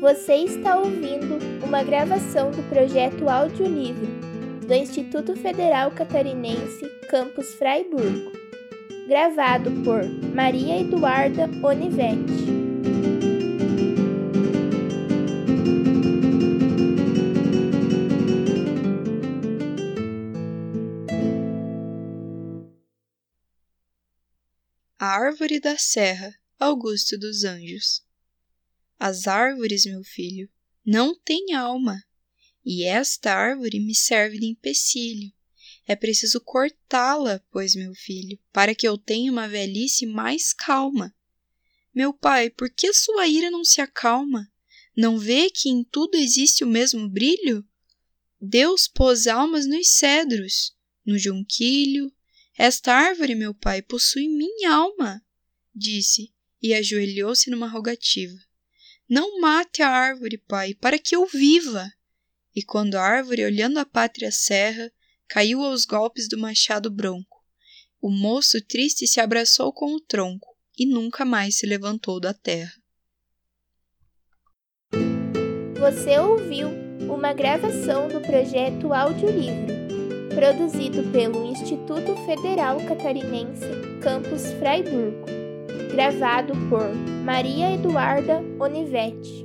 Você está ouvindo uma gravação do projeto Audiolivro do Instituto Federal Catarinense, Campus Fraiburgo, gravado por Maria Eduarda Onivetti. A Árvore da Serra, Augusto dos Anjos. As árvores, meu filho, não têm alma, e esta árvore me serve de empecilho. É preciso cortá-la, pois, meu filho, para que eu tenha uma velhice mais calma. Meu pai, por que sua ira não se acalma? Não vê que em tudo existe o mesmo brilho? Deus pôs almas nos cedros, no junquilho. Esta árvore, meu pai, possui minha alma, disse, e ajoelhou-se numa rogativa. Não mate a árvore, pai, para que eu viva. E quando a árvore, olhando a pátria serra, caiu aos golpes do machado bronco, o moço triste se abraçou com o tronco e nunca mais se levantou da terra. Você ouviu uma gravação do projeto Audiolivro, produzido pelo Instituto Federal Catarinense, Campus Fraiburgo, gravado por Maria Eduarda Onivetti.